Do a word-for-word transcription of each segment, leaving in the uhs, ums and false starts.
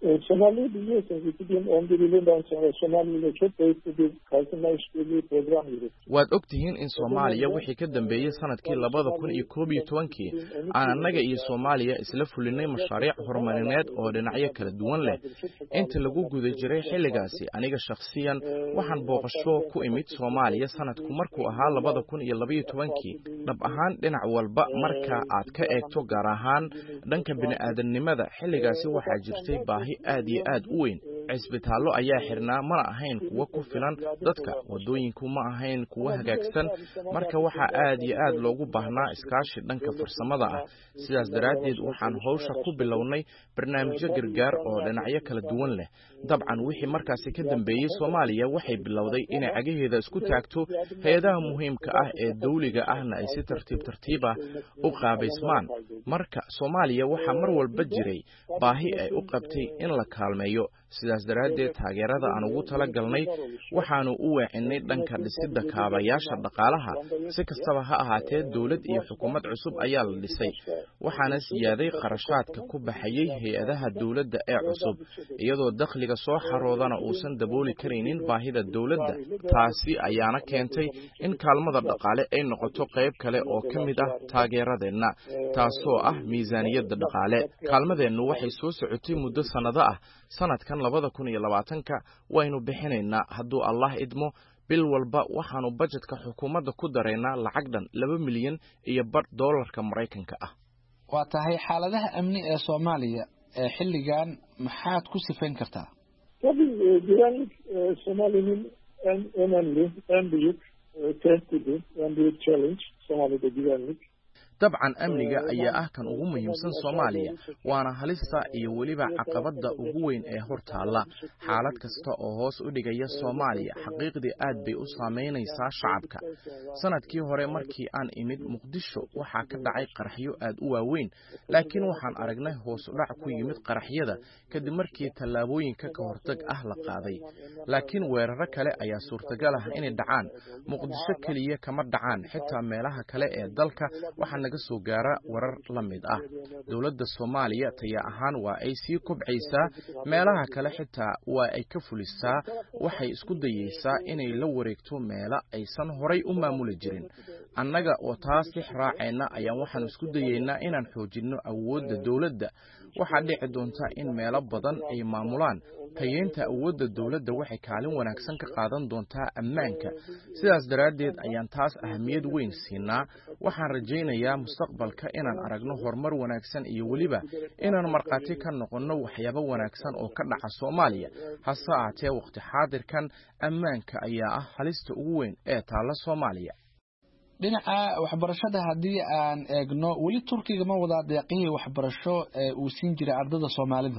Somali biliyorsunuz iki bin on bir yılından sonra Somali ile çok boyutlu bir kalkınma işbirliği programı yürüttü. waad ogtihiin in Soomaaliya wixii ka dambeeyey sanadkii labada kun iyo koob iyo tobankii aan annaga iyo Soomaaliya isla fulinay mashaariic horumarineed oo dhinacyo kala duwan leh. Inta lagu guda jiray xilligaasi aniga shakhsiyan waxaan booqasho ku imid Soomaaliya sanadku markuu ahaa labada kun iyo laba iyo tobankii. dhab ahaan dhinac walba marka aad ka eegto gaar ahaan dhanka bini'aadanimada xilligaasi waxaa jirtay baahi aad iyo aad u weyn. cisbitaallo ayaa xirnaa mana ahayn kuwa ku filan dadka, wadooyinku ma ahayn kuwa hagaagsan, marka waxaa aad iyo aad loogu baahnaa iskaashi dhanka farsamada ah. sidaas daraaddeed waxaan hawsha ku bilownay barnaamijyo gargaar oo dhinacyo kala duwan leh. dabcan wixii markaasi ka dambeeyey Soomaaliya waxay bilowday inay cagaheeda isku taagto, hay'adaha muhiimka ah ee dawliga ahna ay si tartiib tartiib ah u qaabaysmaan. marka Soomaaliya waxaa mar walba jiray baahi ay u qabtay in la kaalmeeyo. sidaas daraaddeed taageerada aan ugu tala galnay waxaanu u weecinay dhanka dhisidda kaabayaasha dhaqaalaha. si kastaba ha ahaatee dawlad iyo xukuumad cusub ayaa la dhisay, waxaana siyaaday qarashaadka ku baxayay hay-adaha dawladda ee cusub, iyadoo dakhliga soo xaroodana uusan dabooli karaynin baahida dawladda. taasi ayaana keentay in kaalmada dhaqaale ay noqoto qayb kale oo ka mid ah taageeradeenna, taasoo ah miisaaniyadda dhaqaale. kaalmadeennu waxay soo socotay muddo sannado ah. sanadkan labada kun iyo labaatanka waynu bixinaynaa hadduu Allah idmo. bil walba waxaanu budgetka xukuumadda ku daraynaa lacag dhan laba milyan iyo badh doolarka Mareykanka ah. waa tahay xaaladaha amni ee Soomaaliya ee xilligan maxaad ku sifayn kartaa? Tabii güvenlik Somali'nin en önemli, en büyük tehdidi, en büyük challenge Somali'de güvenlik. dabcan amniga ayaa ah kan ugu muhiimsan Soomaaliya, waana halista iyo weliba caqabada ugu weyn ee hortaala. xaalad kasta oo hoos u dhigaya Soomaaliya xaqiiqdii aad bay u saameynaysaa shacabka. sanadkii hore markii aan imid Muqdisho waxaa ka dhacay qaraxyo aad u waaweyn, laakiin waxaan aragnay hoos u dhac ku yimid qaraxyada kadib markii tallaabooyinka ka hortag ah la qaaday. laakiin weeraro kale ayaa suurtagal ah inay dhacaan. Muqdisho kaliya kama dhacaan, xitaa meelaha kale ee dalka waxaa naga soo gaara warar la mid ah. dawladda Soomaaliya taya ahaan waa ay sii kobcaysaa, meelaha kale xitaa waa ay ka fulisaa. waxay isku dayaysaa inay la wareegto meelo aysan horay u maamuli jirin. annaga oo taas dhex raacayna ayaan waxaan isku dayaynaa inaan xoojinno awoodda dawladda. waxaa dhici doonta in meelo badan ay maamulaan. tayeynta awoodda dawladda waxay kaalin wanaagsan ka qaadan doontaa ammaanka. sidaas daraaddeed ayaan taas ahamiyad weyn siinaa. waxaan rajaynayaa mustaqbalka inaan aragno horumar wanaagsan iyo weliba inaan markhaati ka noqonno waxyaabo wanaagsan oo ka dhaca Soomaaliya. hase ahaatee waqti xaadirkan ammaanka ayaa ah halista ugu weyn ee taalla Soomaaliya. dhinaca waxbarashada haddii aan eegno, weli Turkiga ma wada deeqihii waxbarasho ee uu siin jiray ardayda Soomaalida?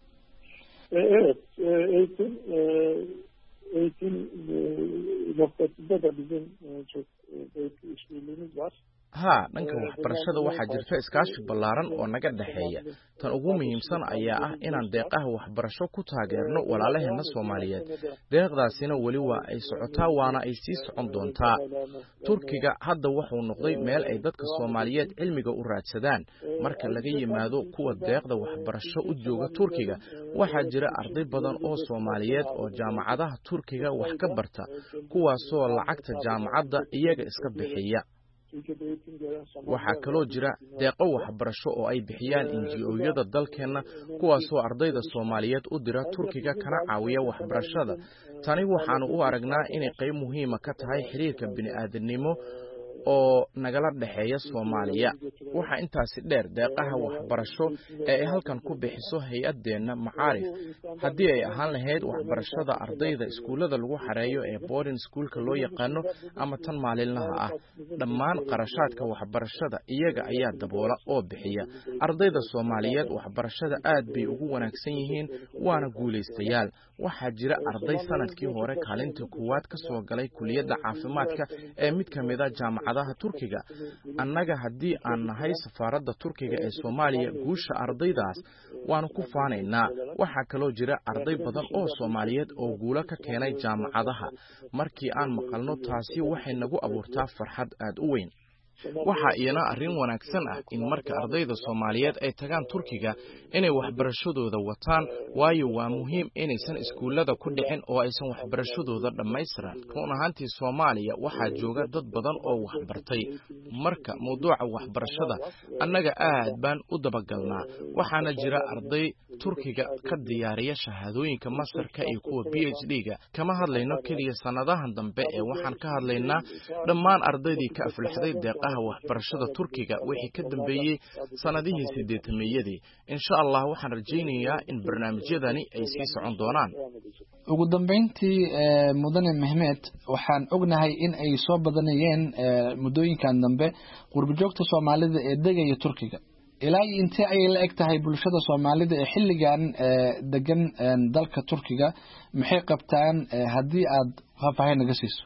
Evet, eğitim eğitim noktasında da bizim çok büyük işbirliğimiz var. ha dhanka waxbarashada waxaa jirta iskaashi ballaaran oo naga dhexeeya. tan ugu muhiimsan ayaa ah inaan deeqaha waxbarasho ku taageerno walaalaheena Soomaaliyeed. deeqdaasina weli waa ay socotaa, waana ay sii socon doontaa. Turkiga hadda wuxuu noqday meel ay dadka Soomaaliyeed cilmiga u raadsadaan. marka laga yimaado kuwa deeqda waxbarasho u jooga Turkiga, waxaa jira arday badan oo Soomaaliyeed oo jaamacadaha Turkiga wax ka barta, kuwaasoo lacagta jaamacadda iyaga iska bixiya. waxaa kaloo jira deeqo waxbarasho oo ay bixiyaan N G O-yada dalkeena, kuwaasoo ardayda Soomaaliyeed u dira Turkiga kana caawiya waxbarashada. tani waxaanu u aragnaa inay qayb muhiima ka tahay xiriirka bini'aadanimo oo nagala dhexeeya Soomaaliya. waxaa intaasi dheer deeqaha waxbarasho ee ay halkan ku bixiso hay-adeena Macaarif, haddii ay ahaan lahayd waxbarashada ardayda iskuullada lagu xareeyo ee boarding schoolka loo yaqaano ama tan maalinlaha ah. dhammaan qarashaadka waxbarashada iyaga ayaa daboola oo bixiya. ardayda Soomaaliyeed waxbarashada aad bay ugu wanaagsan yihiin, waana guulaystayaal. waxaa jira arday sanadkii hore kaalinta koowaad ka soo galay kuliyadda caafimaadka ee mid ka mid ah jaamacadaha Turkiga. annaga haddii aan nahay safaaradda Turkiga ee Soomaaliya, guusha ardaydaas waanu ku faanaynaa. waxaa kaloo jira arday badan oo Soomaaliyeed oo guulo ka keenay jaamacadaha. markii aan maqalno taasi waxay nagu abuurtaa farxad aad u weyn. waxa iyana arrin wanaagsan ah in marka ardayda Soomaaliyeed ay tagaan Turkiga inay waxbarashadooda wataan waayo waa muhiim inaysan iskuulada ku dhicin oo aysan waxbarashadooda dhammaystiran run ahaantii Soomaaliya waxaa jooga dad badan oo waxbartay marka mawduuca waxbarashada annaga aad baan u dabagalnaa waxaana jira arday Turkiga ka diyaariya shahaadooyinka masterka iyo kuwa PhD-ga kama hadlayno kaliya sanadahan dambe ee waxaan ka hadlaynaa dhammaan ardaydii ka aflaxday deeqaha waxbarashada Turkiga wixii ka dambeeyay sanadihii sideetameeyadii insha Allah waxaan rajaynayaa in barnaamijyadani ay sii socon doonaan ugu dambeyntii mudane Mehmet waxaan ognahay in ay soo badanayeen muddooyinkan dambe qurbo-joogta Soomaalida ee degaya Turkiga ilaa intee ay la eg tahay bulshada Soomaalida ee xilligan degan dalka Turkiga maxay qabtaan haddii aad faahfaahin naga siiso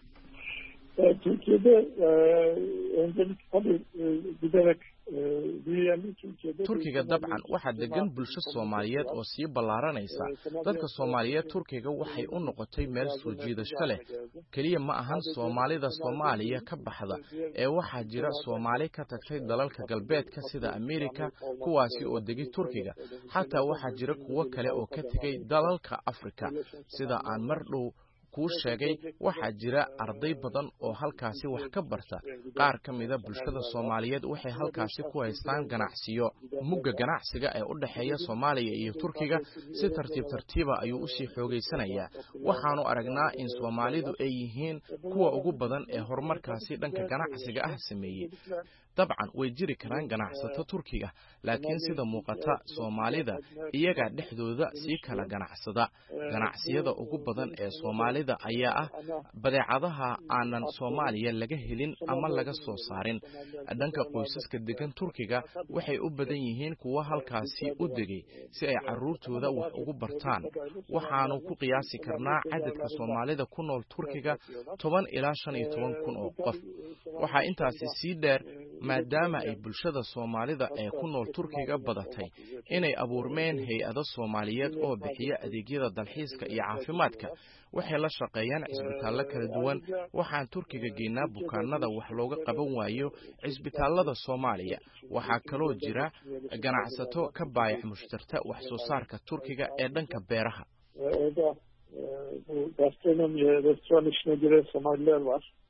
Türkiye'de öncelikle tabii giderek büyüyen Türkiye'de Turkiga dabcan waxa degan bulsho Soomaaliyeed oo sii balaaranaysa dadka Soomaaliyeed Turkiga waxay u noqotay meel soo jiidasho leh kaliya ma ahan Soomaalida Soomaaliya ka baxda ee waxa jira Soomaali ka tagtay dalalka galbeedka sida Amerika kuwaasi oo degay Turkiga xataa waxa jira kuwa kale oo ka tagay dalalka Afrika sida aan mar dhow ku sheegay waxa jira arday badan oo halkaasi wax ka barta qaar ka mid ah bulshada Soomaaliyeed waxay halkaasi ku haystaan ganacsiyo mugga ganacsiga ee u dhaxeeya Soomaaliya iyo Turkiga si tartiib tartiiba ayuu u sii xoogeysanayaa waxaanu aragnaa in Soomaalidu ay yihiin kuwa ugu badan ee horumarkaasi dhanka ganacsiga ah sameeyay dabcan way jiri karaan ganacsato Turkiga laakiin sida muuqata Soomaalida iyaga dhexdooda si kala ganacsada ganacsiyada ugu badan ee Soomaalida ayaa ah badeecadaha aanan Soomaaliya laga helin ama laga soo saarin dhanka qoysaska degan Turkiga waxay u badan yihiin kuwa halkaasi u degay si ay caruurtooda wax ugu bartaan waxaanu ku qiyaasi karnaa cadadka Soomaalida ku nool Turkiga toban ilaa shan iyo toban kun oo qof waxa intaasi sii dheer maadaama ay bulshada Soomaalida ee ku nool Turkiga badatay inay abuurmeen hay'ado Soomaaliyeed oo bixiya adeegyada dalxiiska iyo caafimaadka waxay la shaqeeyaan cisbitaalada kala duwan waxaan Turkiga geynaa bukaanada wax looga qaban waayo cisbitaalada Soomaaliya waxa kaloo jira ganacsato ka baayac mushtarta wax soo saarka Turkiga ee dhanka beeraha bu gastronomi restoran işine giren Somaliler var.